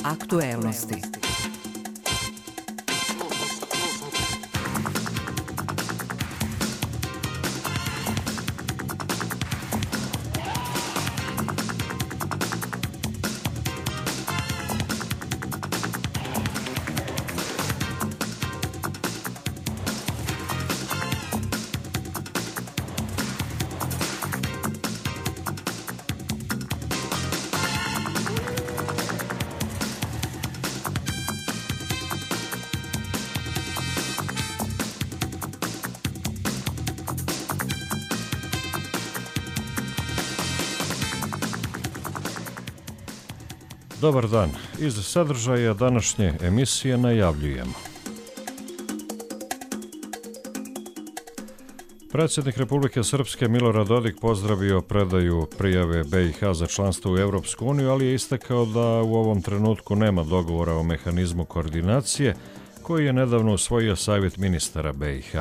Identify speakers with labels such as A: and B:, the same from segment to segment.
A: Aktuelnosti.
B: Dobar dan. Iz sadržaja današnje emisije najavljujemo. Predsjednik Republike Srpske Milorad Dodik pozdravio predaju prijave BiH za članstvo u Evropsku uniju, ali je istakao da u ovom trenutku nema dogovora o mehanizmu koordinacije koji je nedavno usvojio Savjet ministara BiH.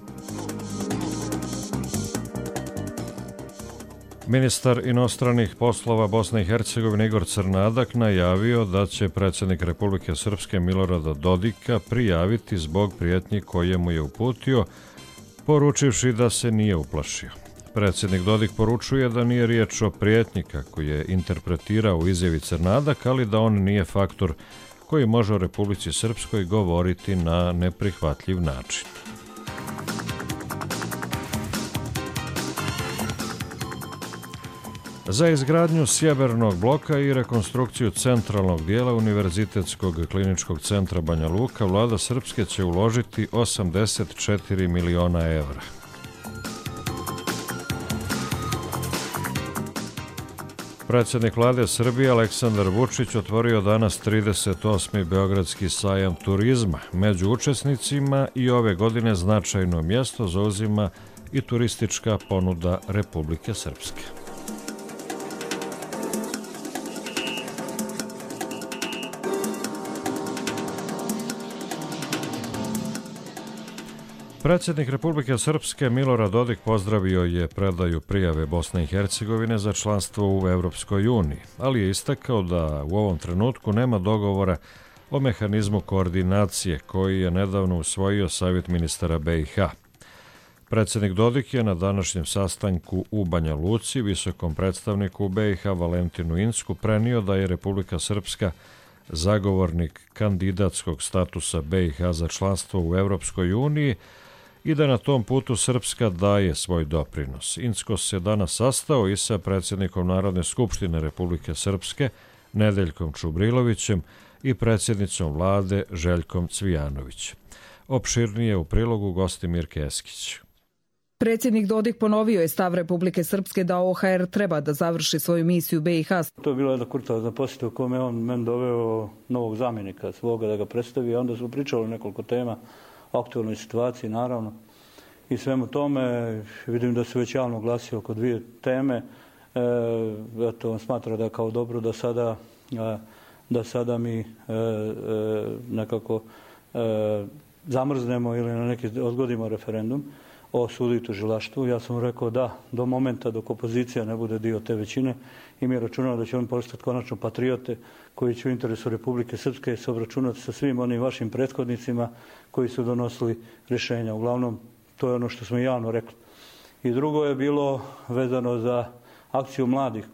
B: Ministar inostranih poslova Bosne i Hercegovine Igor Crnadak najavio da će predsjednik Republike Srpske Milorada Dodika prijaviti zbog prijetnji koje mu je uputio, poručivši da se nije uplašio. Predsjednik Dodik poručuje da nije riječ o prijetnji kako je interpretirao u izjavi Crnadak, ali da on nije faktor koji može o Republici Srpskoj govoriti na neprihvatljiv način. Za izgradnju sjevernog bloka i rekonstrukciju centralnog dijela Univerzitetskog kliničkog centra Banja Luka vlada Srpske će uložiti 84 miliona evra. Predsjednik vlade Srbije Aleksandar Vučić otvorio danas 38. Beogradski sajam turizma. Među učesnicima i ove godine značajno mjesto zauzima i turistička ponuda Republike Srpske. Predsjednik Republike Srpske Milorad Dodik pozdravio je predaju prijave Bosne i Hercegovine za članstvo u Evropskoj uniji, ali je istakao da u ovom trenutku nema dogovora o mehanizmu koordinacije koji je nedavno usvojio Savjet ministara BiH. Predsjednik Dodik je na današnjem sastanku u Banja Luci visokom predstavniku BiH Valentinu Incku prenio da je Republika Srpska zagovornik kandidatskog statusa BiH za članstvo u Evropskoj uniji i da na tom putu Srpska daje svoj doprinos. Incko se danas sastao i sa predsjednikom Narodne skupštine Republike Srpske Nedeljkom Čubrilovićem i predsjednicom vlade Željkom Cvijanović. Opširnije u prilogu Gostimir Keskić.
C: Predsjednik Dodik ponovio je stav Republike Srpske da OHR treba da završi svoju misiju BiH.
D: To je bilo jedna kurtoazna posjeta u kome on meni doveo novog zamjenika svoga da ga predstavi. Onda smo pričali nekoliko tema o aktualnoj situaciji, naravno. I svemu tome vidim da se već javno glasio oko dvije teme. On smatra da je kao dobro da sada mi nekako zamrznemo ili na neki odgodimo referendum o sudu i tužilaštvu. Ja sam rekao da, do momenta dok opozicija ne bude dio te većine i mi računamo da će on postati konačno patriote koji će u interesu Republike Srpske se obračunati sa svim onim vašim prethodnicima koji su donosili rješenja. Uglavnom, to je ono što smo javno rekli. I drugo je bilo vezano za akciju mladih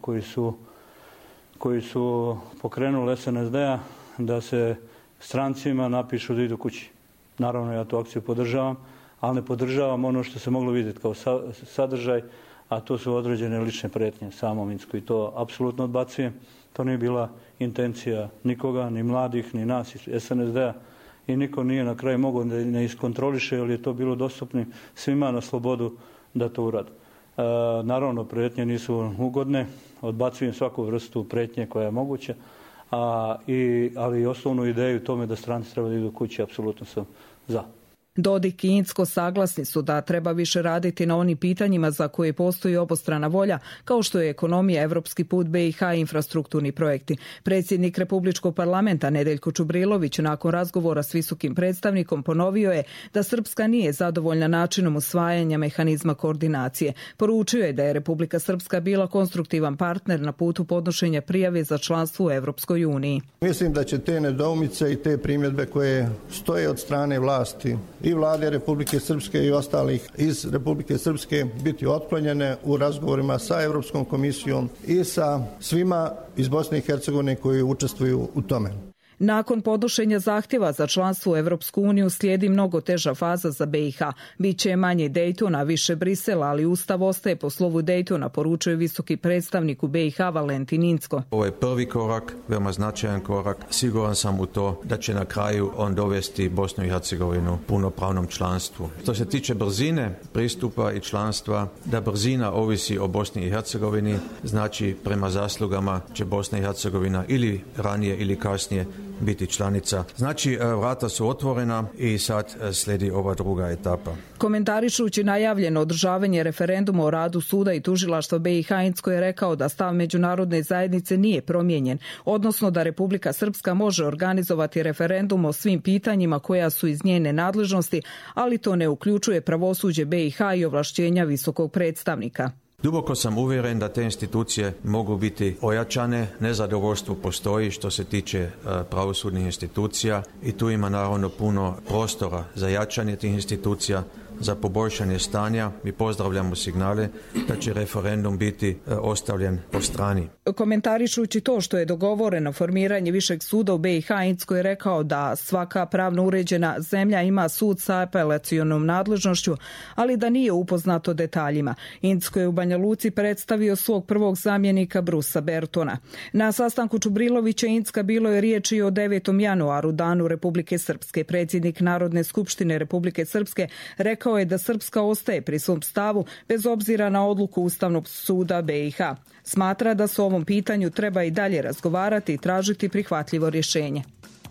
D: koji su pokrenuli SNSD-a da se strancima napišu da idu kući. Naravno, ja tu akciju podržavam, ali ne podržavam ono što se moglo vidjeti kao sadržaj, a to su određene lične prijetnje samom Incku i to apsolutno odbacujem. To nije bila intencija nikoga, ni mladih, ni nas iz SNSD-a i niko nije na kraju mogao da ne iskontroliše, jer je to bilo dostupno svima na slobodu da to urade. Naravno, prijetnje nisu ugodne, odbacujem svaku vrstu prijetnje koja je moguća, ali osnovnu ideju tome da stranci treba da idu kući, apsolutno sam za.
C: Dodik i Incko saglasni su da treba više raditi na onim pitanjima za koje postoji obostrana volja, kao što je ekonomija, evropski put BiH i infrastrukturni projekti. Predsjednik Republičkog parlamenta Nedeljko Čubrilović nakon razgovora s visokim predstavnikom ponovio je da Srpska nije zadovoljna načinom usvajanja mehanizma koordinacije. Poručio je da je Republika Srpska bila konstruktivan partner na putu podnošenja prijave za članstvo u Evropskoj uniji.
A: Mislim da će te nedoumice i te primjedbe koje stoje od strane vlasti i vlade Republike Srpske i ostalih iz Republike Srpske biti otklonjene u razgovorima sa Evropskom komisijom i sa svima iz Bosne i Hercegovine koji učestvuju u tome.
C: Nakon podnošenja zahtjeva za članstvo u Evropsku uniju slijedi mnogo teža faza za BiH. Biće manje Dejtona, više Brisela, ali Ustav ostaje po slovu Dejtona, poručuje visoki predstavnik u BiH Valentin Incko.
E: Ovo je prvi korak, veoma značajan korak. Siguran sam u to da će na kraju on dovesti Bosnu i Hercegovinu punopravnom članstvu. Što se tiče brzine pristupa i članstva, da brzina ovisi o Bosni i Hercegovini, znači prema zaslugama će Bosna i Hercegovina ili ranije ili kasnije biti članica. Znači, vrata su otvorena i sad slijedi ova druga etapa.
C: Komentarišući najavljeno održavanje referenduma o radu suda i tužilaštva BiH, Incko je rekao da stav međunarodne zajednice nije promijenjen, odnosno da Republika Srpska može organizovati referendum o svim pitanjima koja su iz njene nadležnosti, ali to ne uključuje pravosuđe BiH i ovlašćenja visokog predstavnika.
E: Duboko sam uvjeren da te institucije mogu biti ojačane, nezadovoljstvo postoji što se tiče pravosudnih institucija i tu ima naravno puno prostora za jačanje tih institucija, za poboljšanje stanja. Mi pozdravljamo signale da će referendum biti ostavljen po strani.
C: Komentarišući to što je dogovoreno formiranje višeg suda u BiH, Incko je rekao da svaka pravno uređena zemlja ima sud sa apelacionom nadležnošću, ali da nije upoznato detaljima. Incko je u Banja Luci predstavio svog prvog zamjenika Brusa Bertona. Na sastanku Čubrilovića i Incka bilo je riječi o 9. januaru, danu Republike Srpske. Predsjednik Narodne skupštine Republike Srpske rekao je da Srpska ostaje pri svom stavu bez obzira na odluku Ustavnog suda BiH. Smatra da se o ovom pitanju treba i dalje razgovarati i tražiti prihvatljivo rješenje.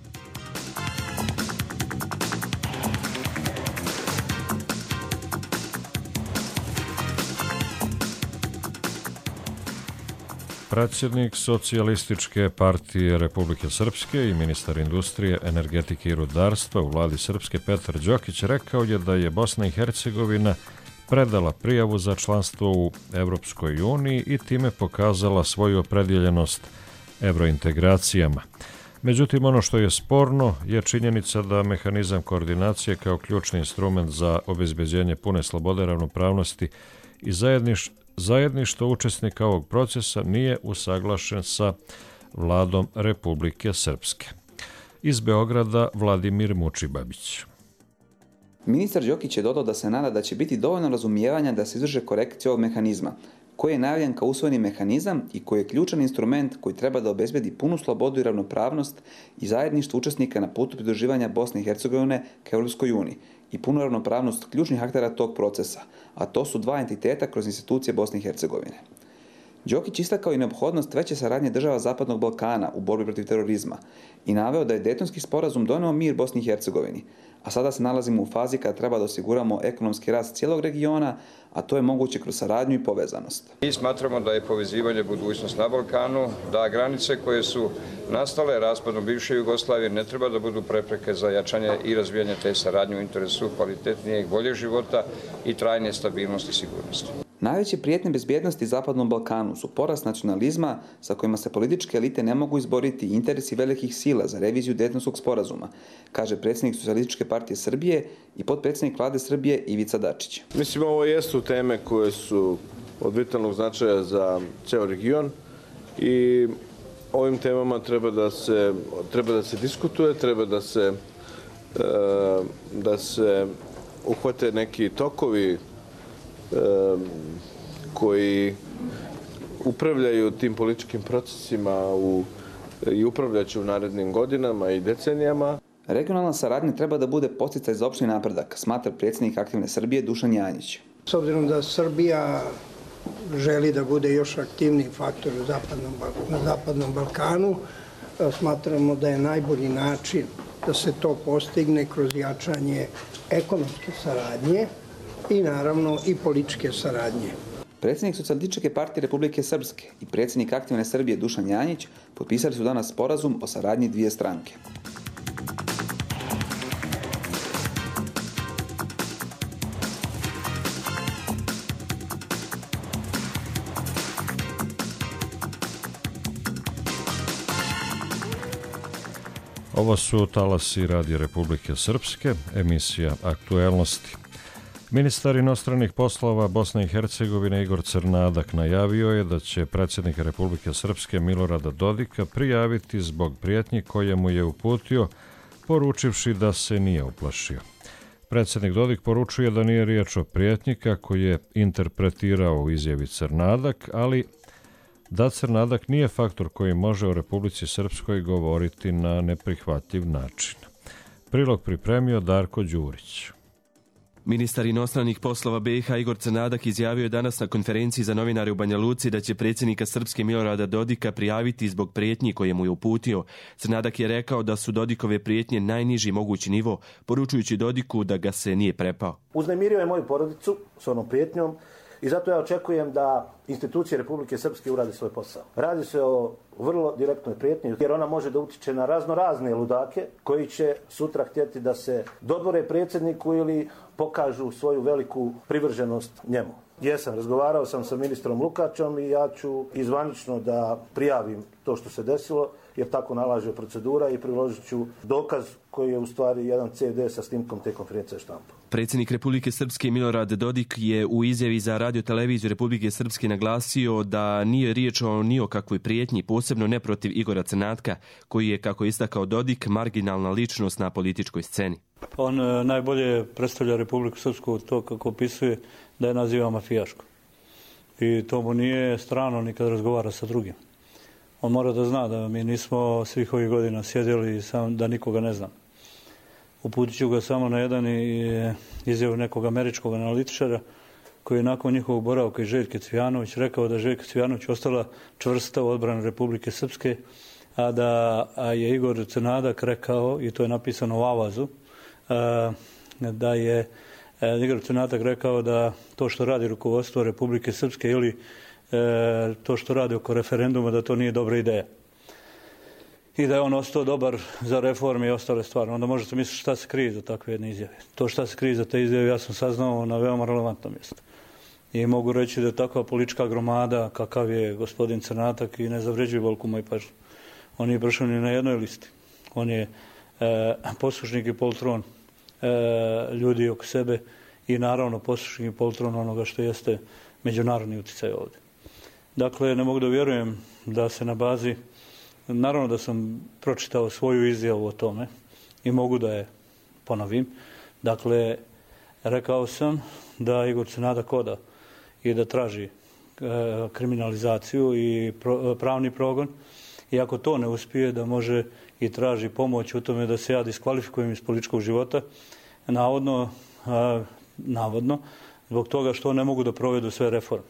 B: Predsjednik Socijalističke partije Republike Srpske i ministar industrije, energetike i rudarstva u vladi Srpske Petar Đokić rekao je da je Bosna i Hercegovina predala prijavu za članstvo u Evropskoj uniji i time pokazala svoju opredjeljenost evrointegracijama. Međutim, ono što je sporno je činjenica da mehanizam koordinacije kao ključni instrument za obezbeđenje pune slobode, ravnopravnosti i zajedništvo učesnika ovog procesa nije usaglašen sa vladom Republike Srpske. Iz Beograda Vladimir Mučibabić.
F: Ministar Đokić je dodao da se nada da će biti dovoljno razumijevanja da se izvrše korekcije ovog mehanizma, koji je najavljen kao usvojeni mehanizam i koji je ključan instrument koji treba da obezbedi punu slobodu i ravnopravnost i zajedništvo učesnika na putu pridruživanja Bosne i Hercegovine ka Europskoj uniji i punu ravnopravnost ključnih aktera tog procesa, a to su dva entiteta kroz institucije Bosne i Hercegovine. Đokić istakao i neophodnost veće saradnje država Zapadnog Balkana u borbi protiv terorizma i naveo da je Dejtonski sporazum doneo mir Bosni i Hercegovini, a sada se nalazimo u fazi kada treba da osiguramo ekonomski rast cijelog regiona, a to je moguće kroz saradnju i povezanost.
G: Mi smatramo da je povezivanje budućnost na Balkanu, da granice koje su nastale raspadom bivše Jugoslavije ne treba da budu prepreke za jačanje i razvijanje te saradnje u interesu kvalitetnijeg, boljeg života i trajne stabilnosti i sigurnosti.
F: Najveće prijetnje bezbjednosti Zapadnom Balkanu su porast nacionalizma sa kojima se političke elite ne mogu izboriti i interesi velikih sila za reviziju Dejtonskog sporazuma, kaže predsjednik Socijalističke partije Srbije i potpredsjednik vlade Srbije Ivica Dačić.
H: Mislim, ovo jesu teme koje su od vitalnog značaja za ceo region i ovim temama treba da se diskutuje, treba da se uhvate neki tokovi koji upravljaju tim političkim procesima i upravljaće u narednim godinama i decenijama.
F: Regionalna saradnja treba da bude podsticaj za opšti napredak, smatra predsjednik Aktivne Srbije Dušan Janjić.
I: S obzirom da Srbija želi da bude još aktivniji faktor na Zapadnom Balkanu, smatramo da je najbolji način da se to postigne kroz jačanje ekonomske saradnje i naravno i političke saradnje.
F: Predsjednik Socijalističke partije Republike Srpske i predsjednik Aktivne Srbije Dušan Janjić potpisali su danas sporazum o saradnji dvije stranke.
B: Ovo su talasi Radio Republike Srpske, emisija Aktuelnosti. Ministar inostranih poslova Bosne i Hercegovine Igor Crnadak najavio je da će predsjednika Republike Srpske Milorada Dodika prijaviti zbog prijetnji koje mu je uputio, poručivši da se nije uplašio. Predsjednik Dodik poručuje da nije riječ o prijetnji kako je interpretirao u izjavi Crnadak, ali da Crnadak nije faktor koji može o Republici Srpskoj govoriti na neprihvatljiv način. Prilog pripremio Darko Đurić.
J: Ministar inostranih poslova BiH Igor Crnadak izjavio je danas na konferenciji za novinare u Banja Luci da će predsjednika Srpske Milorada Dodika prijaviti zbog prijetnji koje mu je uputio. Crnadak je rekao da su Dodikove prijetnje najniži mogući nivo, poručujući Dodiku da ga se nije prepao.
K: Uznemirio je moju porodicu s onom prijetnjom i zato ja očekujem da institucije Republike Srpske urade svoj posao. Radi se o vrlo direktnoj prijetnji, jer ona može da utiče na razne ludake koji će sutra htjeti da se dodvore predsjedniku ili pokažu svoju veliku privrženost njemu. Razgovarao sam sa ministrom Lukačom i ja ću izvanično da prijavim to što se desilo, jer tako nalaže procedura, i priložit ću dokaz koji je u stvari jedan CD sa snimkom te konferencije štampa.
J: Predsjednik Republike Srpske Milorad Dodik je u izjavi za Radio-televiziju Republike Srpske naglasio da nije riječ ni o kakvoj prijetnji, posebno ne protiv Igora Crnatka, koji je, kako istakao Dodik, marginalna ličnost na političkoj sceni.
D: On najbolje predstavlja Republiku Srpsku to kako opisuje da je naziva mafijaško. I to mu nije strano ni kad razgovara sa drugim. On mora da zna da mi nismo svih ovih godina sjedili da nikoga ne znam. Uputit ću ga samo na jedan izjavu nekog američkog analitičara koji je nakon njihovog boravka i Željke Cvijanović rekao da je Željka Cvijanović ostala čvrsta u odbrani Republike Srpske, a da je Igor Crnadak rekao, i to je napisano u Avazu, da je Igor Crnadak rekao da to što radi rukovodstvo Republike Srpske ili to što radi oko referenduma, da to nije dobra ideja. I da je on ostao dobar za reforme i ostale stvari. Onda možete misliti šta se krije za takve jedne izjave. To šta se krije za te izjave ja sam saznao na veoma relevantnom mjestu. I mogu reći da je takva politička gromada kakav je gospodin Crnadak i ne zavređuje veliku moju pažnju. On nije prošao ni na jednoj listi. On je poslušnik i poltron ljudi oko sebe i naravno poslušnik i poltron onoga što jeste međunarodni utjecaj ovdje. Dakle, ne mogu da vjerujem da se na bazi, naravno da sam pročitao svoju izjavu o tome i mogu da je ponovim. Dakle, rekao sam da Igor Crnadak oda i da traži kriminalizaciju i pravni progon, i ako to ne uspije da može i traži pomoć u tome da se ja diskvalifikujem iz političkog života, navodno zbog toga što ne mogu da provedu sve reforme.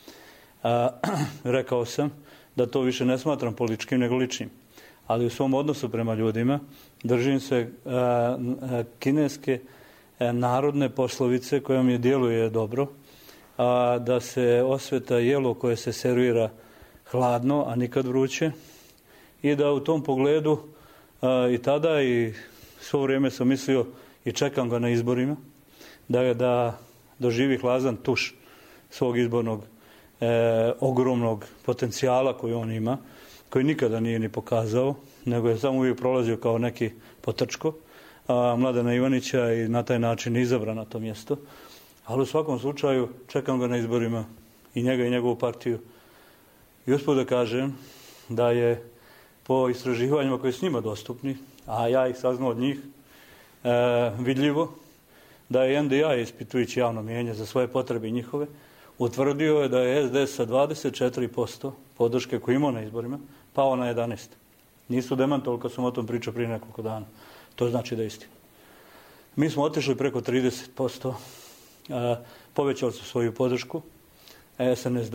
D: Rekao sam da to više ne smatram političkim nego ličnim, ali u svom odnosu prema ljudima držim se kineske narodne poslovice koja mi djeluje dobro, da se osveta jelo koje se servira hladno, a nikad vruće, i da u tom pogledu i tada i svo vrijeme sam mislio i čekam ga na izborima, da doživi hladan tuš svog izbornog ogromnog potencijala koji on ima, koji nikada nije ni pokazao, nego je samo uvijek prolazio kao neki potrčko Mladena Ivanića i na taj način izabran na to mjesto. Ali u svakom slučaju čekam ga na izborima, i njega i njegovu partiju. I usput da kažem da je po istraživanjima koji su njima dostupni, a ja ih saznao od njih, vidljivo da je NDA, ispitujući javno mijenje za svoje potrebe i njihove, utvrdio je da je SDS sa 24% podrške koju imao na izborima pao na 11%. Nisu demantovali kad sam o tom pričao prije nekoliko dana. To znači da je istina. Mi smo otišli preko 30%, povećali su svoju podršku, SNSD.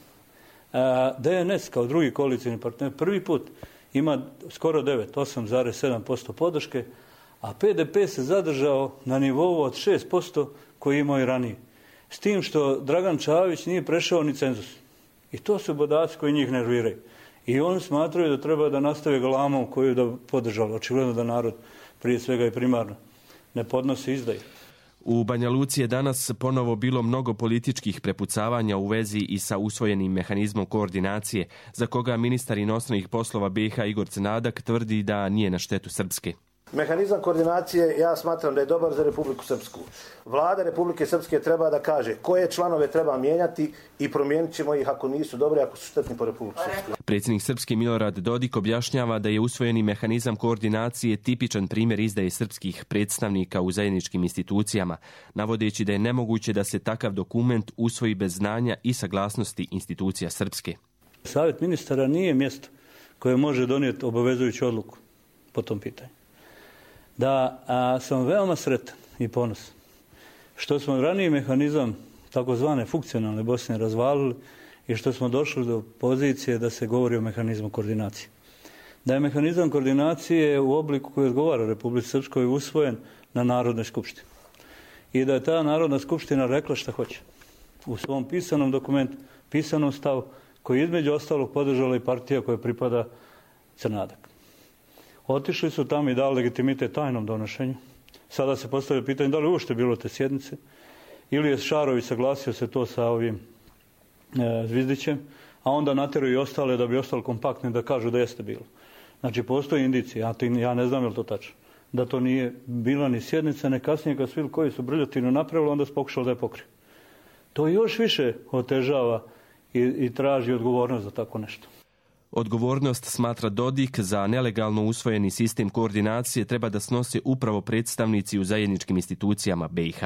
D: DNS kao drugi koalicijni partner prvi put ima skoro 8,7% podrške, a PDP se zadržao na nivou od 6% koji imao i ranije. S tim što Dragan Čavić nije prešao ni cenzus. I to su podaci koji njih nerviraju. I oni smatraju da treba da nastave galamom koju da podržali. Očigledno da narod prije svega i primarno ne podnosi izdaju.
J: U Banja Luci je danas ponovo bilo mnogo političkih prepucavanja u vezi i sa usvojenim mehanizmom koordinacije, za koga ministar inostranih poslova BiH Igor Crnadak tvrdi da nije na štetu Srpske.
K: Mehanizam koordinacije ja smatram da je dobar za Republiku Srpsku. Vlada Republike Srpske treba da kaže koje članove treba mijenjati i promijenit ćemo ih ako nisu dobri, ako su štetni po Republiku Srpsku.
J: Predsjednik Srpske Milorad Dodik objašnjava da je usvojeni mehanizam koordinacije tipičan primjer izdaje srpskih predstavnika u zajedničkim institucijama, navodeći da je nemoguće da se takav dokument usvoji bez znanja i saglasnosti institucija Srpske.
D: Savjet ministara nije mjesto koje može donijeti obavezujuću odluku po tom pitanju. Da sam veoma sretan i ponosan što smo raniji mehanizam takozvane funkcionalne Bosne razvalili i što smo došli do pozicije da se govori o mehanizmu koordinacije. Da je mehanizam koordinacije u obliku koji odgovara Republici Srpskoj usvojen na Narodnoj skupštini. I da je ta Narodna skupština rekla šta hoće. U svom pisanom dokumentu, pisanom stavu, koji između ostalog podržala i partija koja pripada Crnadak. Otišli su tamo i dali legitimitet tajnom donošenju. Sada se postavlja pitanje da li uopšte bilo te sjednice ili je Šarović saglasio se to sa ovim Zvizdićem, a onda natjeraju i ostale da bi ostali kompaktni da kažu da jeste bilo. Znači postoji indicija, ja ne znam je li to tačno, da to nije bila ni sjednica, ne kasnije kad su bili koji su brljotinu napravili, onda su pokušali da je pokriju. To još više otežava i traži odgovornost za tako nešto.
J: Odgovornost, smatra Dodik, za nelegalno usvojeni sistem koordinacije treba da snose upravo predstavnici u zajedničkim institucijama BiH.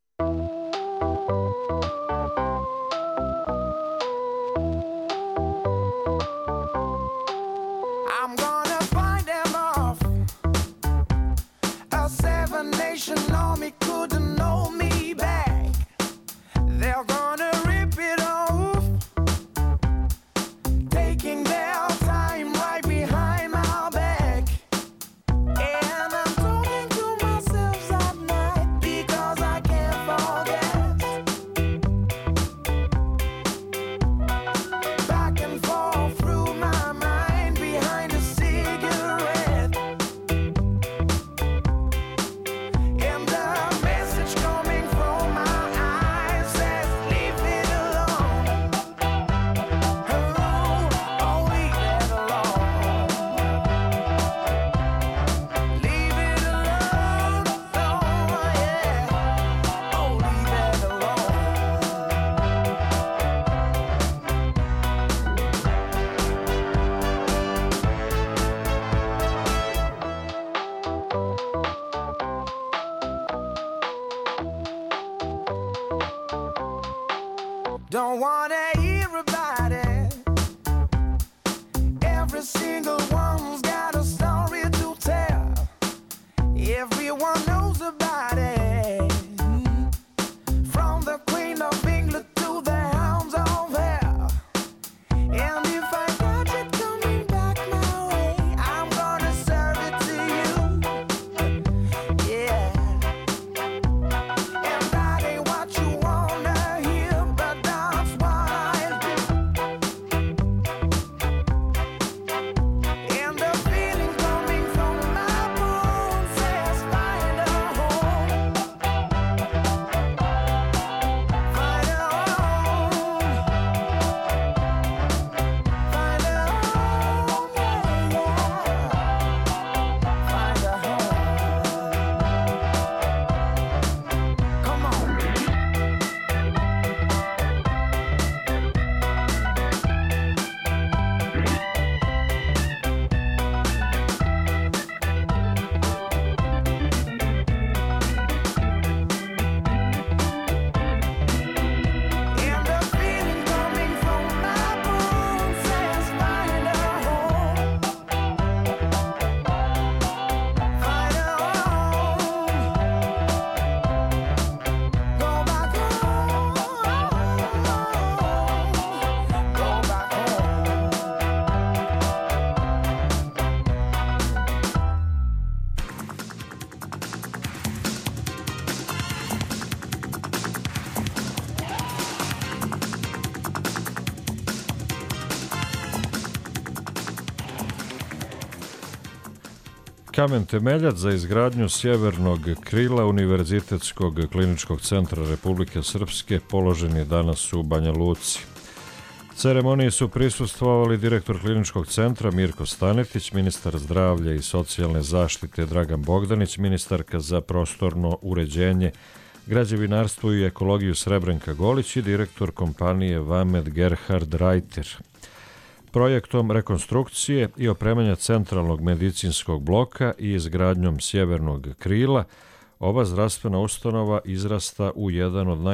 L: Don't wanna hear about it. Every single one's got a story to tell. Everyone knows about it. From the Queen of England to the hounds of hell. And if I got it coming back my way, I'm gonna serve it to you. Yeah. And that ain't what you wanna hear, but that's why
B: Kamen temeljac za izgradnju sjevernog krila Univerzitetskog kliničkog centra Republike Srpske položen je danas u Banja Luci. Ceremoniji su prisustvovali direktor kliničkog centra Mirko Stanetić, ministar zdravlja i socijalne zaštite Dragan Bogdanić, ministarka za prostorno uređenje, građevinarstvo i ekologiju Srebrenka Golić i direktor kompanije Vamed Gerhard Reiter. Projektom rekonstrukcije i opremanja centralnog medicinskog bloka i izgradnjom sjevernog krila, ova zdravstvena ustanova izrasta u jednu od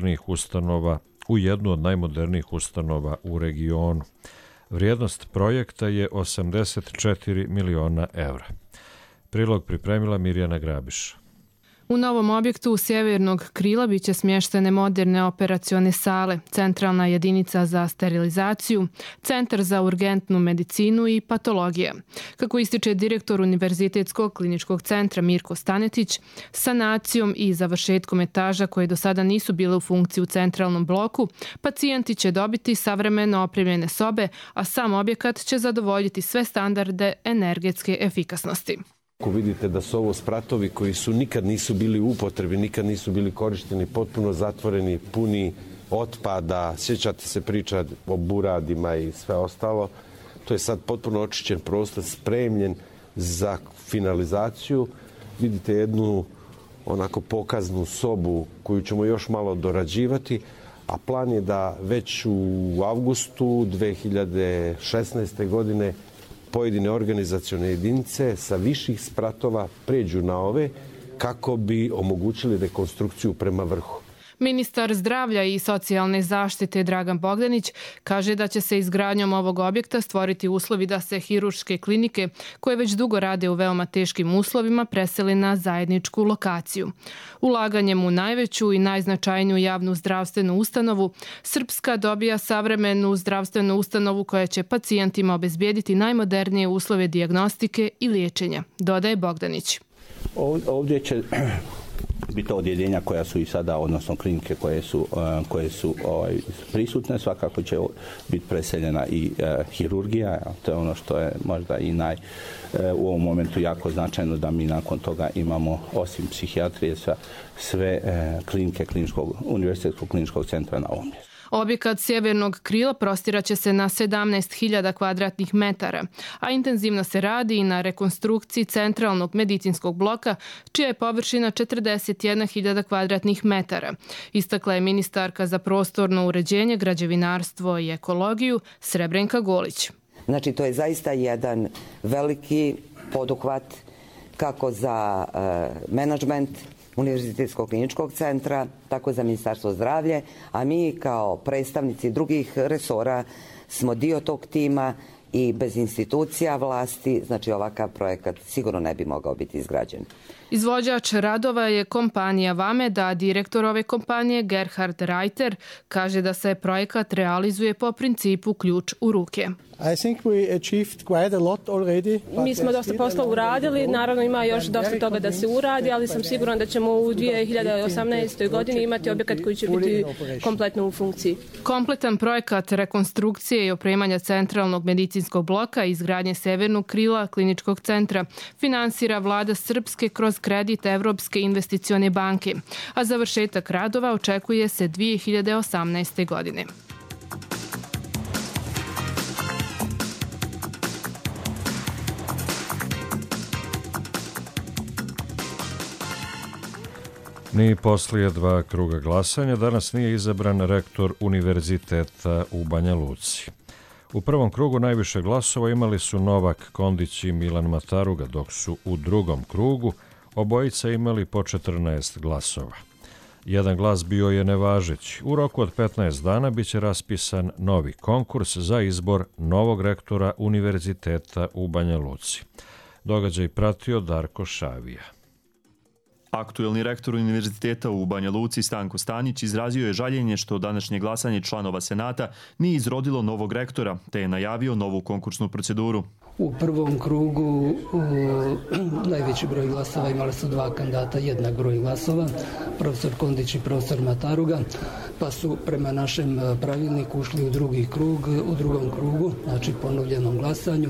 B: najmodernijih ustanova u regionu. Vrijednost projekta je 84 miliona evra. Prilog pripremila Mirjana Grabiš.
M: U novom objektu sjevernog krila biće smještene moderne operacione sale, centralna jedinica za sterilizaciju, centar za urgentnu medicinu i patologija. Kako ističe direktor Univerzitetskog kliničkog centra Mirko Stanetić, sanacijom i završetkom etaža koje do sada nisu bile u funkciji u centralnom bloku, pacijenti će dobiti savremeno opremljene sobe, a sam objekat će zadovoljiti sve standarde energetske efikasnosti.
N: Ako vidite da su ovo spratovi koji nikad nisu bili u upotrebi, nikad nisu bili korišteni, potpuno zatvoreni, puni otpada, sjećate se priča o buradima i sve ostalo, to je sad potpuno očišćen prostor, spremljen za finalizaciju. Vidite jednu onako pokaznu sobu koju ćemo još malo dorađivati, a plan je da već u avgustu 2016. godine pojedine organizacione jedinice sa viših spratova pređu na ove kako bi omogućili rekonstrukciju prema vrhu.
M: Ministar zdravlja i socijalne zaštite Dragan Bogdanić kaže da će se izgradnjom ovog objekta stvoriti uslovi da se hirurške klinike, koje već dugo rade u veoma teškim uslovima, preseli na zajedničku lokaciju. Ulaganjem u najveću i najznačajniju javnu zdravstvenu ustanovu, Srpska dobija savremenu zdravstvenu ustanovu koja će pacijentima obezbijediti najmodernije uslove dijagnostike i liječenja, dodaje Bogdanić.
O: Ovdje će biti odjeljenja koja su i sada, odnosno klinike koje su prisutne, svakako će biti preseljena i hirurgija. To je ono što je možda i u ovom momentu jako značajno, da mi nakon toga imamo, osim psihijatrije, sve klinike Univerzitetskog kliničkog centra na ovom mjestu.
M: Objekat sjevernog krila prostiraće se na 17.000 kvadratnih metara, a intenzivno se radi i na rekonstrukciji centralnog medicinskog bloka, čija je površina 41.000 kvadratnih metara. Istakla je ministarka za prostorno uređenje, građevinarstvo i ekologiju Srebrenka Golić.
P: Znači, to je zaista jedan veliki poduhvat kako za menadžment Univerzitetskog kliničkog centra, tako za Ministarstvo zdravlja, a mi kao predstavnici drugih resora smo dio tog tima i bez institucija vlasti, znači ovakav projekat sigurno ne bi mogao biti izgrađen.
M: Izvođač radova je kompanija Vamed, a direktor ove kompanije Gerhard Reiter kaže da se projekat realizuje po principu ključ u ruke.
Q: Mi smo dosta posla uradili, naravno ima još dosta toga da se uradi, ali sam siguran da ćemo u 2018. godini imati objekat koji će biti kompletno u funkciji.
M: Kompletan projekat rekonstrukcije i opremanja centralnog medicinskog bloka i izgradnje severnog krila kliničkog centra finansira vlada Srpske kroz kredit Evropske investicione banke, a završetak radova očekuje se 2018. godine.
B: Ni poslije 2 kruga glasanja danas nije izabran rektor Univerziteta u Banja Luci. U prvom krugu najviše glasova imali su Novak Kondić i Milan Mataruga, dok su u drugom krugu obojica imali po 14 glasova. Jedan glas bio je nevažeći. U roku od 15 dana biće raspisan novi konkurs za izbor novog rektora Univerziteta u Banja Luci. Događaj pratio Darko Šavija.
R: Aktuelni rektor Univerziteta u Banja Luci Stanko Stanić izrazio je žaljenje što današnje glasanje članova Senata nije izrodilo novog rektora, te je najavio novu konkursnu proceduru.
S: U prvom krugu najveći broj glasova imali su dva kandidata, jednak broj glasova, profesor Kondić i profesor Mataruga, pa su prema našem pravilniku ušli u drugi krug, u drugom krugu, znači ponovljenom glasanju.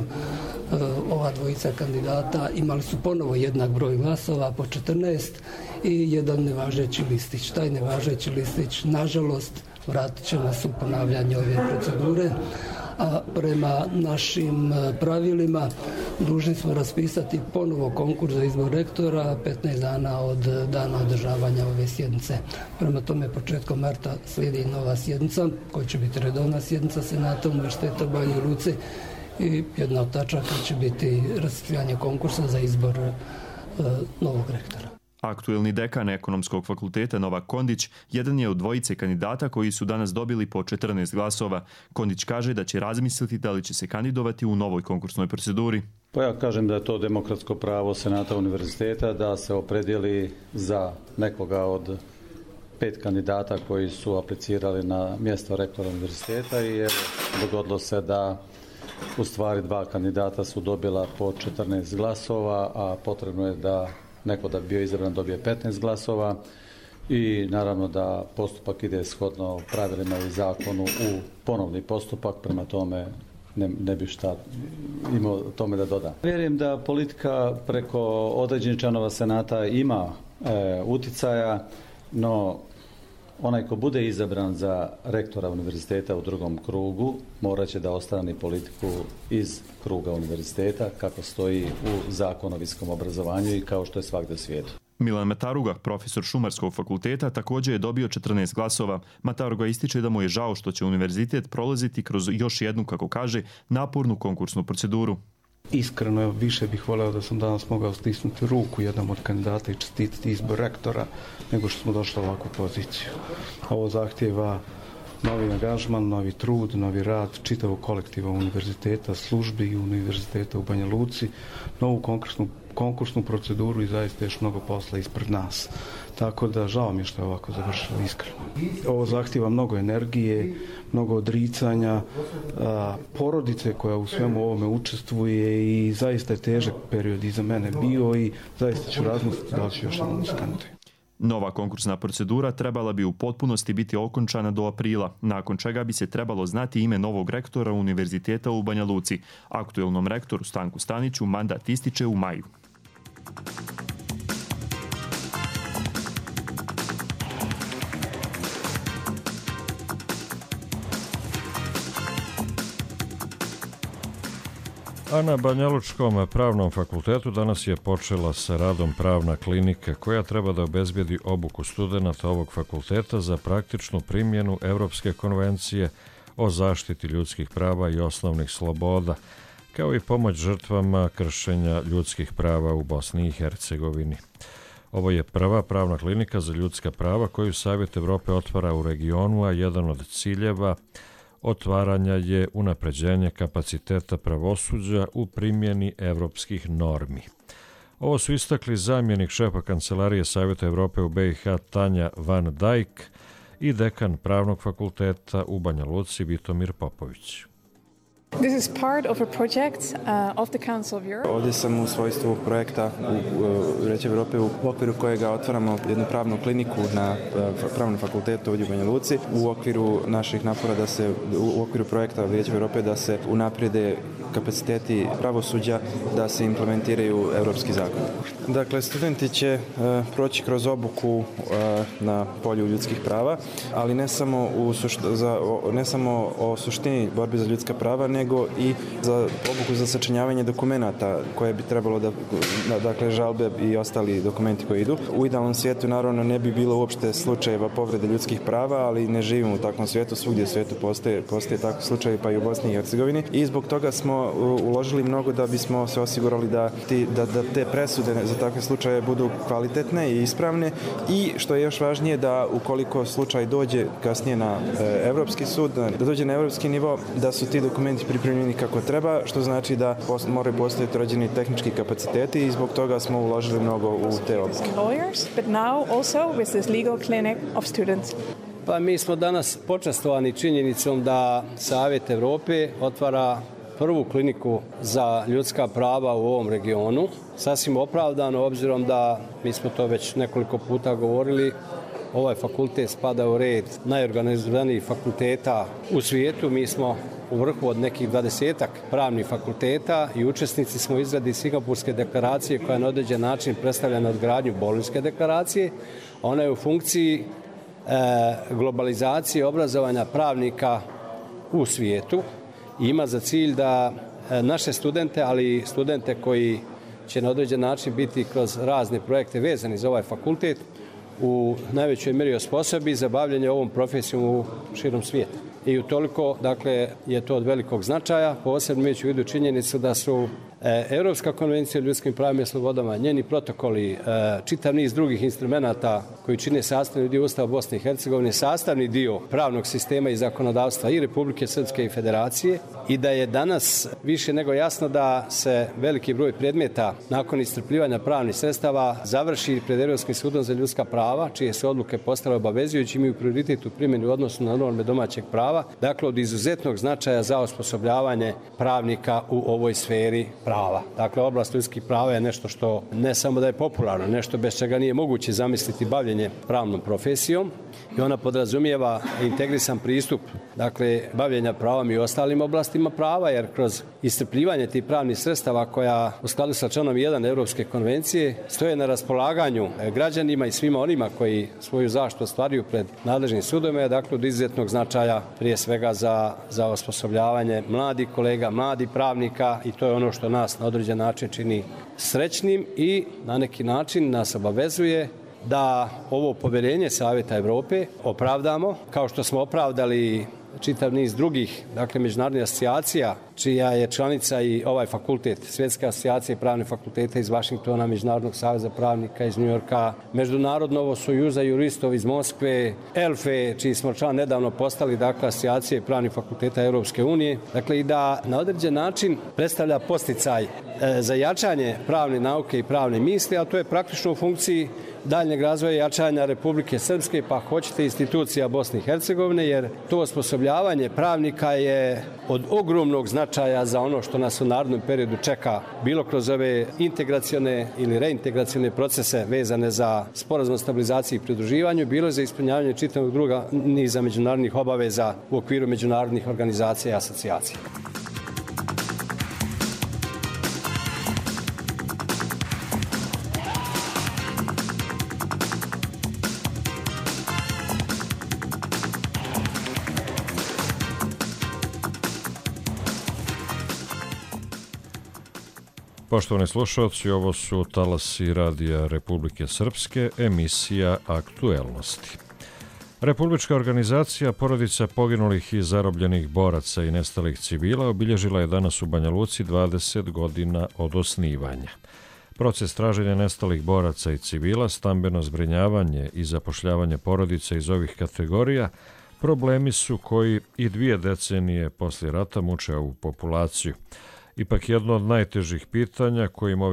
S: Ova dvojica kandidata imali su ponovo jednak broj glasova po 14 i jedan nevažeći listić. Taj nevažeći listić, nažalost, vratit će nas u ponavljanje ove procedure, a prema našim pravilima dužni smo raspisati ponovo konkurs za izbor rektora 15 dana od dana održavanja ove sjednice. Prema tome, početkom marta slijedi nova sjednica, koja će biti redovna sjednica Senata Univerziteta u Banji Luci i jedna od tačaka će biti raspisivanje konkursa za izbor novog rektora.
R: Aktuelni dekan Ekonomskog fakulteta Novak Kondić jedan je od dvojice kandidata koji su danas dobili po 14 glasova. Kondić kaže da će razmisliti da li će se kandidovati u novoj konkursnoj proceduri.
T: Pa ja kažem da je to demokratsko pravo Senata Univerziteta da se opredijeli za nekoga od 5 kandidata koji su aplicirali na mjesto rektora univerziteta i dogodilo se da u stvari 2 kandidata su dobila po 14 glasova, a potrebno je da neko da bi bio izabran dobije 15 glasova i naravno da postupak ide shodno pravilima i zakonu u ponovni postupak, prema tome ne bi šta imao tome da doda. Vjerujem da politika preko određenih članova Senata ima uticaja, no onaj ko bude izabran za rektora univerziteta u drugom krugu morat će da ostrani politiku iz kruga univerziteta kako stoji u Zakonu o visokom obrazovanju i kao što je svagdje u svijetu.
R: Milan Mataruga, profesor Šumarskog fakulteta, također je dobio 14 glasova. Mataruga ističe da mu je žao što će univerzitet prolaziti kroz još jednu, kako kaže, napornu konkursnu proceduru.
U: Iskreno, više bih voleo da sam danas mogao stisnuti ruku jednom od kandidata i čestitati izbor rektora, nego što smo došli u ovakvu poziciju. Ovo zahtjeva novi angažman, novi trud, novi rad čitavog kolektiva univerziteta, službi i univerziteta u Banja Luci, novu konkursnu proceduru i zaista još mnogo posla ispred nas. Tako da žao mi je što je ovako završilo, iskreno. Ovo zahtjeva mnogo energije, mnogo odricanja, porodice koja u svemu ovome učestvuje i zaista je težak period i za mene bio i zaista ću razmisliti da li ću još jednom se kandidirati.
R: Nova konkursna procedura trebala bi u potpunosti biti okončana do aprila, nakon čega bi se trebalo znati ime novog rektora Univerziteta u Banja Luci. Aktuelnom rektoru Stanku Staniću mandat ističe u maju.
B: A na Banjalučkom pravnom fakultetu danas je počela sa radom pravna klinika koja treba da obezbedi obuku studenata ovog fakulteta za praktičnu primjenu Evropske konvencije o zaštiti ljudskih prava i osnovnih sloboda, kao i pomoć žrtvama kršenja ljudskih prava u Bosni i Hercegovini. Ovo je prva pravna klinika za ljudska prava koju Savjet Evrope otvara u regionu, a jedan od ciljeva otvaranja je unapređenje kapaciteta pravosuđa u primjeni evropskih normi. Ovo su istakli zamjenik šefa Kancelarije Savjeta Evrope u BiH Tanja Van Dijk i dekan Pravnog fakulteta u Banja Luci Vitomir Popović.
V: This is part of a project of the Council of Europe.
W: Ovdje sam u svojstvu projekta u Vijeću Europe u okviru kojega otvaramo jednu pravnu kliniku na Pravnom fakultetu ovdje u Banja Luci u okviru naših napora da se u okviru projekta Vijeća Europe da se unaprijede kapaciteti pravosuđa, da se implementiraju europski zakoni. Dakle, studenti će proći kroz obuku na polju ljudskih prava, ali ne samo o suštini borbe za ljudska prava, nego i za obuku za sačinjavanje dokumenata koje bi trebalo dakle žalbe i ostali dokumenti koji idu. U idealnom svijetu naravno ne bi bilo uopšte slučajeva povrede ljudskih prava, ali ne živimo u takvom svijetu, svugdje u svijetu postoje takvi slučajevi, pa i u Bosni i Hercegovini. I zbog toga smo uložili mnogo da bismo se osigurali da te presude za takve slučaje budu kvalitetne i ispravne i što je još važnije da ukoliko slučaj dođe kasnije na Evropski sud, da dođe na evropski nivo, da su ti dokumenti pripremljeni kako treba, što znači da moraju postojati određeni tehnički kapaciteti i zbog toga smo uložili mnogo u te obuke.
A: Pa mi smo danas počastovani činjenicom da Savjet Evrope otvara prvu kliniku za ljudska prava u ovom regionu. Sasvim opravdano, obzirom da, mi smo to već nekoliko puta govorili, ovaj fakultet spada u red najorganizovanijih fakulteta u svijetu. Mi smo u vrhu od nekih 20-ak pravnih fakulteta i učesnici smo u izradi Singapurske deklaracije koja na određen način predstavlja nadgradnju Bolonjske deklaracije. Ona je u funkciji globalizacije obrazovanja pravnika u svijetu i ima za cilj da naše studente, ali i studente koji će na određen način biti kroz razne projekte vezani za ovaj fakultet, u najvećoj mjeri osposobi za bavljanje ovom profesijom u širom svijeta. I utoliko, dakle, je to od velikog značaja, posebno imajući u vidu činjenicu da su Europska konvencija o ljudskim pravima i slobodama, njeni protokoli, čitav niz drugih instrumenata koji čine sastavni dio Ustava Bosne i Hercegovine, sastavni dio pravnog sistema i zakonodavstva i Republike Srpske i Federacije, i da je danas više nego jasno da se veliki broj predmeta nakon iscrpljivanja pravnih sredstava završi pred Europskim sudom za ljudska prava, čije su odluke postale obavezujući, imaju prioritet u primjeni u odnosu na norme domaćeg prava, dakle od izuzetnog značaja za osposobljavanje pravnika u ovoj sferi prava. Dakle, oblast ljudskih prava je nešto što ne samo da je popularno, nešto bez čega nije moguće zamisliti bavljenje pravnom profesijom, i ona podrazumijeva integrisan pristup, dakle, bavljenja pravom i ostalim oblastima prava, jer kroz iscrpljivanje tih pravnih sredstava koja u skladu sa članom 1 Europske konvencije stoje na raspolaganju građanima i svima onima koji svoju zaštitu ostvaruju pred nadležnim sudovima, dakle, od izuzetnog značaja prije svega za osposobljavanje mladih kolega, mladih pravnika, i to je ono što nas na određen način čini srećnim i na neki način nas obavezuje da ovo povjerenje Savjeta Evrope opravdamo, kao što smo opravdali čitav niz drugih, dakle, međunarodnih asocijacija, čija je članica i ovaj fakultet, Svjetske asocijacije pravnih fakulteta iz Vašingtona, Međunarodnog saveza pravnika iz Njujorka, Međunarodnog sojuza juristov iz Moskve, ELFE, čiji smo član nedavno postali, dakle, asocijacije pravnih fakulteta Europske unije, dakle, i da na određen način predstavlja posticaj za jačanje pravne nauke i pravne misli, a to je praktično u funkciji daljnjeg razvoja i jačanja Republike Srpske, pa hoćete institucija Bosne i Hercegovine, jer to osposobljavanje pravnika je od ogromnog značaja za ono što nas u narednom periodu čeka, bilo kroz ove integracione ili reintegracione procese vezane za sporazum o stabilizaciji i pridruživanju, bilo za ispunjavanje čitavog druga niza međunarodnih obaveza u okviru međunarodnih organizacija i asocijacija.
B: Poštovani slušalci, ovo su talasi Radija Republike Srpske, emisija Aktuelnosti. Republička organizacija porodica poginulih i zarobljenih boraca i nestalih civila obilježila je danas u Banja Luci 20 godina od osnivanja. Proces traženja nestalih boraca i civila, stambeno zbrinjavanje i zapošljavanje porodica iz ovih kategorija problemi su koji i 2 decenije poslije rata muče ovu populaciju. Ipak jedno od najtežih pitanja kojim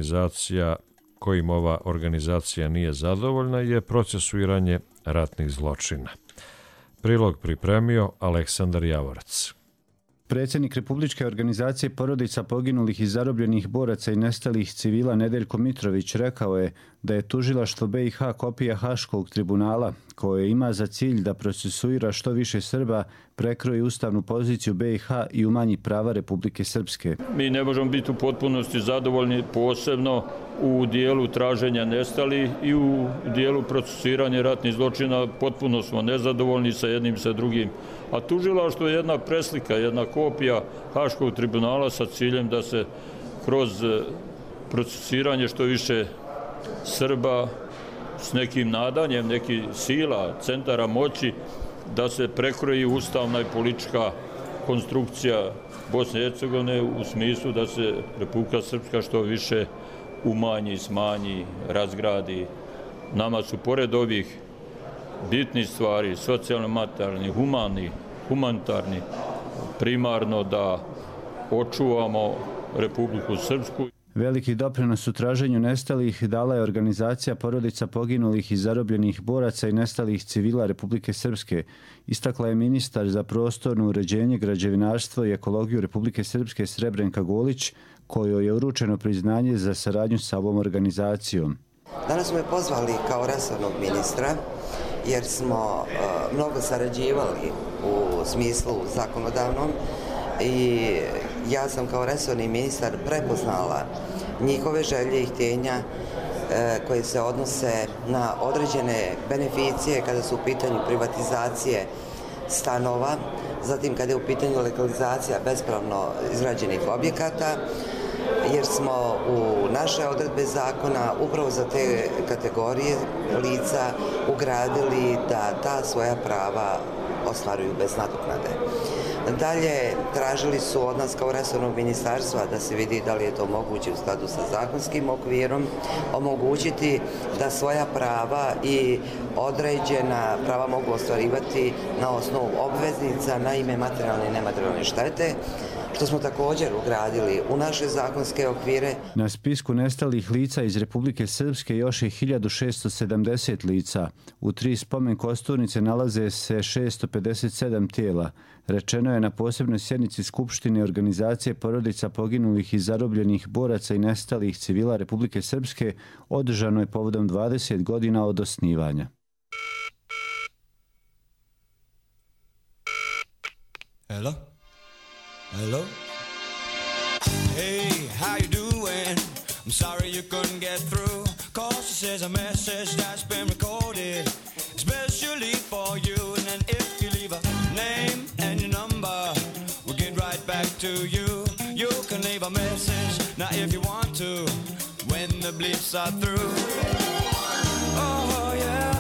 B: ova organizacija nije zadovoljna je procesuiranje ratnih zločina. Prilog pripremio Aleksandar Javorac.
C: Predsjednik Republičke organizacije porodica poginulih i zarobljenih boraca i nestalih civila Nedeljko Mitrović rekao je da je tužilaštvo BiH kopija Haškog tribunala koje ima za cilj da procesuira što više Srba, prekroji ustavnu poziciju BiH i umanji prava Republike Srpske.
E: Mi ne možemo biti u potpunosti zadovoljni, posebno u dijelu traženja nestalih i u dijelu procesuiranja ratnih zločina. Potpuno smo nezadovoljni sa jednim sa drugim. A tužilaštvo je jedna preslika, jedna kopija Haškog tribunala sa ciljem da se kroz procesuiranje što više Srba s nekim nadanjem, nekih sila, centara moći, da se prekroji ustavna i politička konstrukcija Bosne i Hercegovine u smislu da se Republika Srpska što više umanji, smanji, razgradi. Nama su pored ovih bitnih stvari, socijalno-materijalni, humanitarni, primarno da očuvamo Republiku Srpsku.
C: Veliki doprinos u traženju nestalih dala je organizacija porodica poginulih i zarobljenih boraca i nestalih civila Republike Srpske. Istakla je ministar za prostorno uređenje, građevinarstvo i ekologiju Republike Srpske Srebrenka Golić, kojoj je uručeno priznanje za saradnju sa ovom organizacijom.
G: Danas smo je pozvali kao resornog ministra jer smo mnogo sarađivali u smislu zakonodavnom i ja sam kao resorni ministar prepoznala njihove želje i htjenja koje se odnose na određene beneficije kada su u pitanju privatizacije stanova, zatim kada je u pitanju legalizacija bespravno izgrađenih objekata, jer smo u naše odredbe zakona upravo za te kategorije lica ugradili da ta svoja prava ostvaruju bez nadoknade. Dalje, tražili su od nas kao resornog ministarstva da se vidi da li je to moguće u skladu sa zakonskim okvirom, omogućiti da svoja prava i određena prava mogu ostvarivati na osnovu obveznica na ime materijalne i nematerijalne štete, što smo također ugradili u naše zakonske okvire.
C: Na spisku nestalih lica iz Republike Srpske još je 1670 lica. U 3 spomen kosturnice nalaze se 657 tijela. Rečeno je na posebnoj sjednici Skupštine organizacije porodica poginulih i zarobljenih boraca i nestalih civila Republike Srpske, održanoj povodom 20 godina od osnivanja.
H: Hello? Hello? Hey, how you doing? I'm sorry you couldn't get through. Cause she says a message that's been recorded, especially for you. And then if you leave a name and your number, we'll get right back to you. You can leave a message now if you want to, when the bleeps are through. Oh yeah.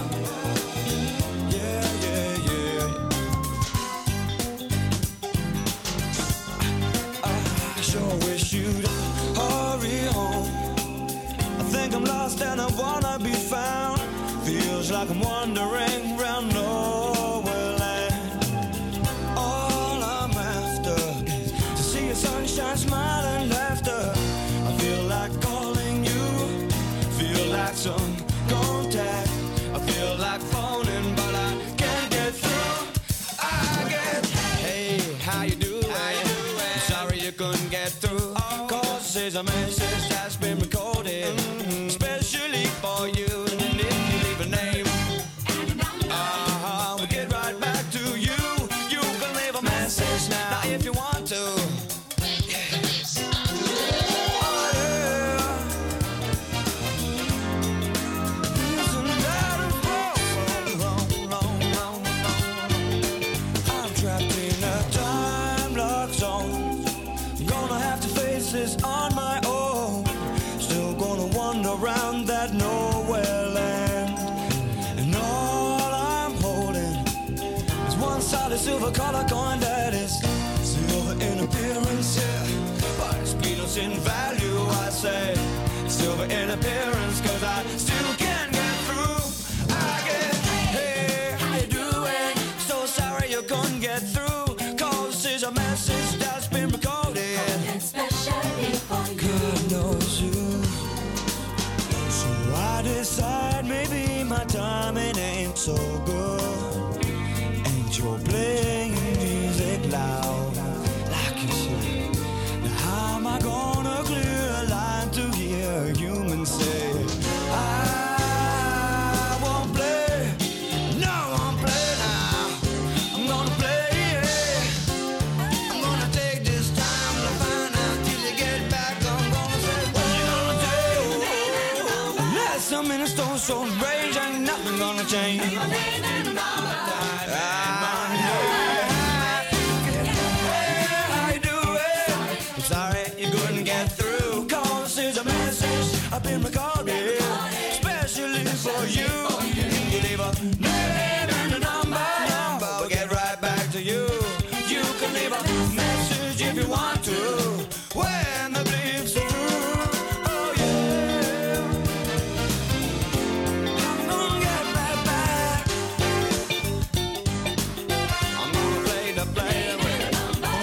H: Sure wish you'd hurry home. I think I'm lost and I wanna be found. Feels like I'm wandering round nowhere land. All I'm after is to see your sunshine, smile and laughter. I feel like calling you, feel like some contact. I feel like phoning but I can't get through. I get, hey, how you doing? You couldn't get through, cause there's a message that's been recorded, especially for you. And if you leave a name, we'll get right back to you. You can leave a message now if you want to. Yes. Oh yeah. Isn't that a long. I'm trapped in a time lock zone. Gonna have to face this on my own. Still gonna wander around that nowhere land. And all I'm holding is one solid silver color coin that is silver in appearance, yeah, but it's peanuts in value, I say. Silver in appearance, cause I still can't get through. I get, hey, how you doing? So sorry you couldn't get through, cause this is a message that's been recorded, especially for you. God knows you. So I decide maybe my timing ain't so good. Ain't you playing music loud like you should? Now how am I gonna clear a line to hear a human say, I won't play, no I won't play now. I'm gonna play, yeah. I'm gonna take this time to find out till you get back. I'm gonna say, what you gonna do? Last some minutes don't show rage, ain't nothing gonna change. Sorry you couldn't get through, cause there's a message I've been recorded, especially for you. You leave a name and a number, we'll get right back to you. You can leave a message if you want to, when the bleeps are through. Oh yeah, I'm gonna get right back. I'm gonna play the play.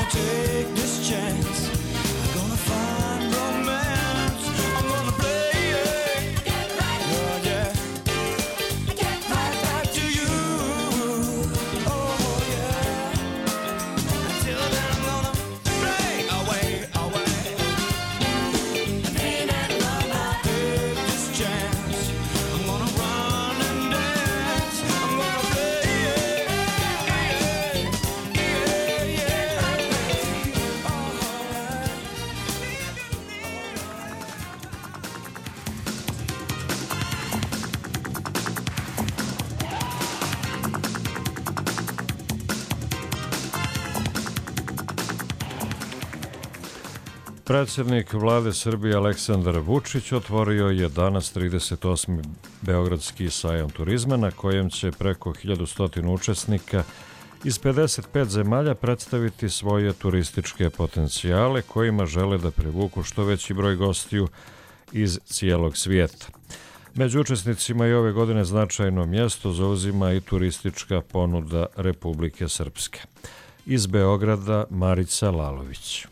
B: Predsjednik vlade Srbije Aleksandar Vučić otvorio je danas 38. Beogradski sajam turizma na kojem će preko 1100 učesnika iz 55 zemalja predstaviti svoje turističke potencijale kojima žele da privuku što veći broj gostiju iz cijelog svijeta. Među učesnicima i ove godine značajno mjesto zauzima i turistička ponuda Republike Srpske. Iz Beograda Marica Lalović.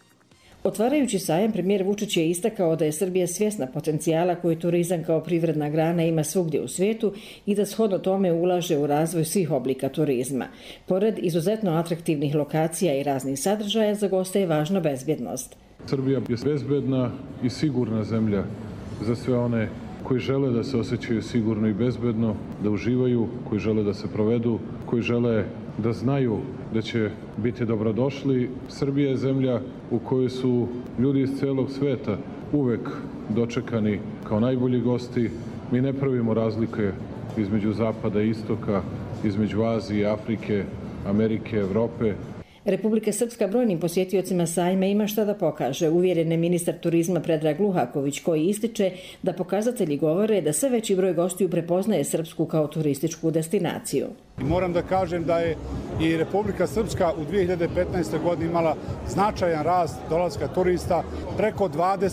F: Otvarajući sajam, premijer Vučić je istakao da je Srbija svjesna potencijala koji turizam kao privredna grana ima svugdje u svijetu i da shodno tome ulaže u razvoj svih oblika turizma. Pored izuzetno atraktivnih lokacija i raznih sadržaja, za goste je važna bezbjednost.
I: Srbija je bezbedna i sigurna zemlja za sve one koji žele da se osjećaju sigurno i bezbedno, da uživaju, koji žele da se provedu, koji žele da znaju da će biti dobrodošli. Srbija je zemlja u kojoj su ljudi iz cijelog sveta uvek dočekani kao najbolji gosti. Mi ne pravimo razlike između zapada i istoka, između Azije, Afrike, Amerike, Evrope.
F: Republika Srpska brojnim posjetiocima sajma ima šta da pokaže, uvjeren je ministar turizma Predrag Luhaković, koji ističe da pokazatelji govore da sve veći broj gostiju prepoznaje Srpsku kao turističku destinaciju.
K: Moram da kažem da je i Republika Srpska u 2015. godini imala značajan rast dolaska turista. Preko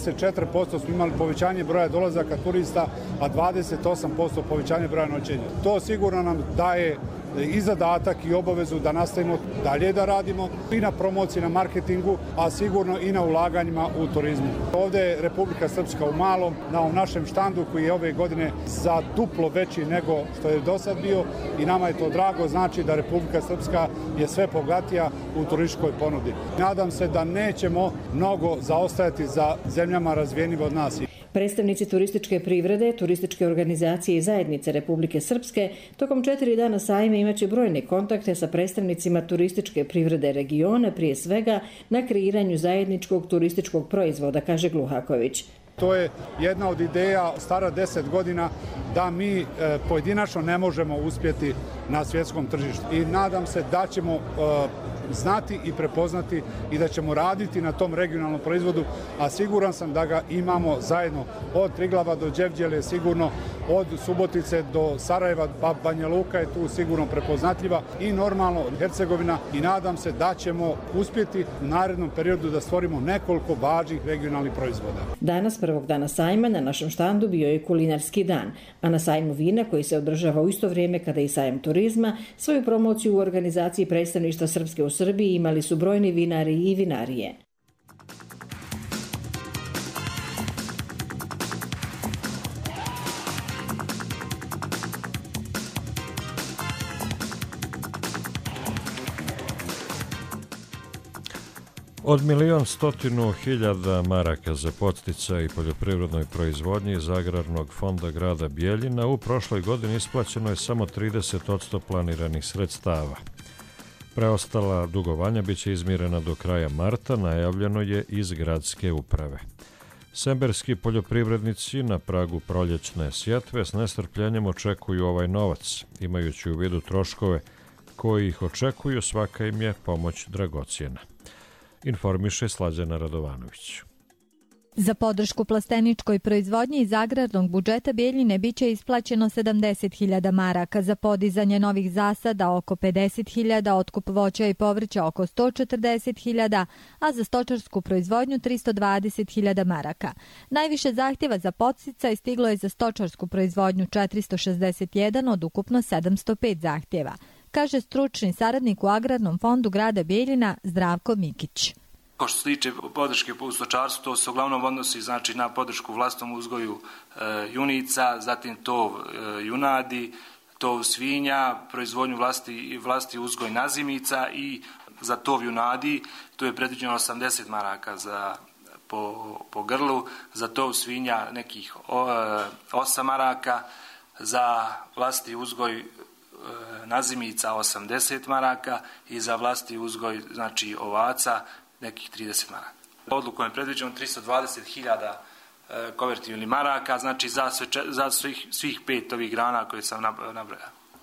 K: 24% smo imali povećanje broja dolazaka turista, a 28% povećanje broja noćenja. To sigurno nam daje i zadatak i obavezu da nastavimo dalje da radimo i na promociji, na marketingu, a sigurno i na ulaganjima u turizmu. Ovdje je Republika Srpska u malom, na ovom našem štandu koji je ove godine za duplo veći nego što je do sad bio i nama je to drago, znači da Republika Srpska je sve bogatija u turističkoj ponudi. Nadam se da nećemo mnogo zaostajati za zemljama razvijenim od nas.
F: Predstavnici turističke privrede, turističke organizacije i zajednice Republike Srpske tokom 4 dana sajma imaće brojne kontakte sa predstavnicima turističke privrede regiona, prije svega na kreiranju zajedničkog turističkog proizvoda, kaže Gluhaković.
K: To je jedna od ideja stara 10 godina da mi pojedinačno ne možemo uspjeti na svjetskom tržištu. I nadam se da ćemo znati i prepoznati i da ćemo raditi na tom regionalnom proizvodu, a siguran sam da ga imamo zajedno od Triglava do Đevđele, sigurno od Subotice do Sarajeva, pa Banja Luka je tu sigurno prepoznatljiva i normalno Hercegovina i nadam se da ćemo uspjeti u narednom periodu da stvorimo nekoliko važnih regionalnih proizvoda.
F: Danas, prvog dana sajma, na našem štandu bio je kulinarski dan, a na sajmu vina, koji se održava u isto vrijeme kada i sajam turizma, svoju promociju u organizaciji predstavništva Srpske u Srbiji imali su brojni vinari i vinarije.
B: Od 1.100.000 maraka za podsticaj i poljoprivrednoj proizvodnji iz Agrarnog fonda grada Bijeljina u prošloj godini isplaćeno je samo 30% planiranih sredstava. Preostala dugovanja biće izmirena do kraja marta, najavljeno je iz gradske uprave. Semberski poljoprivrednici na pragu proljećne sjetve s nestrpljenjem očekuju ovaj novac, imajući u vidu troškove koji ih očekuju, svaka im je pomoć dragocjena. Informiše Slađana Radovanović.
X: Za podršku plasteničkoj proizvodnji iz agrarnog budžeta Bijeljine biće isplaćeno 70.000 maraka, za podizanje novih zasada oko 50.000, otkup voća i povrća oko 140.000, a za stočarsku proizvodnju 320.000 maraka. Najviše zahtjeva za podsticaj stiglo je za stočarsku proizvodnju 461 od ukupno 705 zahtjeva, kaže stručni saradnik u Agrarnom fondu grada Bijeljina Zdravko Mikić.
Y: Što se tiče podrške u stočarstvu, to se uglavnom odnosi znači, na podršku vlastnom uzgoju junica, zatim tov junadi, tov svinja, proizvodnju vlasti uzgoj nazimica i za tov junadi tu je predviđeno 80 maraka po grlu, za tov svinja nekih 8 maraka, za vlasti uzgoj nazimica 80 maraka i za vlasti uzgoj znači ovaca nekih 30 maraka. Odlukom je predviđeno 320.000 konvertibilnih maraka, znači za svih 5 ovih grana koje sam nabrojao.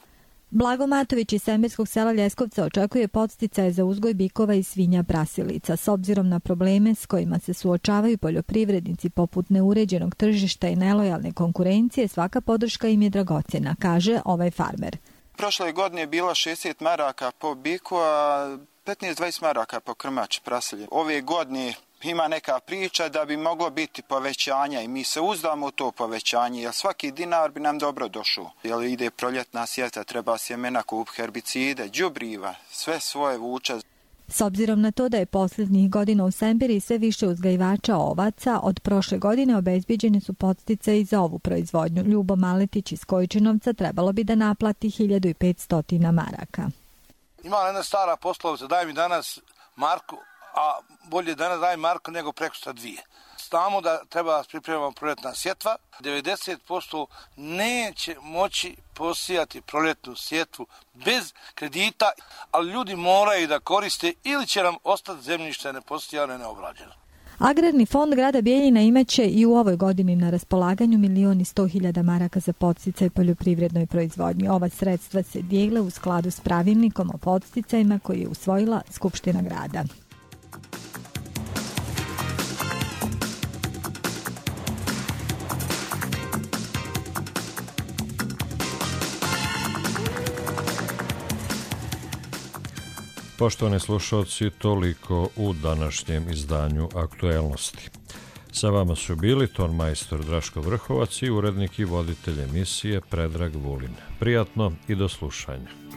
X: Blago Matović iz Semberskog sela Ljeskovca očekuje podsticaje za uzgoj bikova i svinja prasilica. S obzirom na probleme s kojima se suočavaju poljoprivrednici poput neuređenog tržišta i nelojalne konkurencije, svaka podrška im je dragocjena, kaže ovaj farmer.
D: Prošle godine je bila 60 maraka po biku, a 15-20 maraka po krmač prasilje. Ove godine ima neka priča da bi moglo biti povećanja i mi se uzdamo u to povećanje, jer svaki dinar bi nam dobro došao. Jer ide proljetna sjetva, treba sjemena, kup herbicide, đubriva, sve svoje vuče.
X: S obzirom na to da je posljednjih godina u Sembiri sve više uzgajivača ovaca, od prošle godine obezbiđeni su podsticaji za ovu proizvodnju. Ljubo Maletić iz Kojčinovca trebalo bi da naplati 1500 maraka.
J: Ima jedna stara poslovica, daj mi danas marku, a bolje danas daj marku nego prekosutra dvije. Znamo da treba da pripremamo proljetna sjetva. 90% neće moći posijati proljetnu sjetvu bez kredita, ali ljudi moraju da koriste ili će nam ostati zemljište neposijano i neobrađeno.
X: Agrarni fond grada Bijeljina imaće i u ovoj godini na raspolaganju 1.100.000 maraka za podsticaj poljoprivrednoj proizvodnji. Ova sredstva se dijele u skladu s pravilnikom o podsticajima koji je usvojila Skupština grada.
B: Poštovani slušalci, toliko u današnjem izdanju Aktuelnosti. Sa vama su bili ton majstor Draško Vrhovac i urednik i voditelj emisije Predrag Vulin. Prijatno i do slušanja.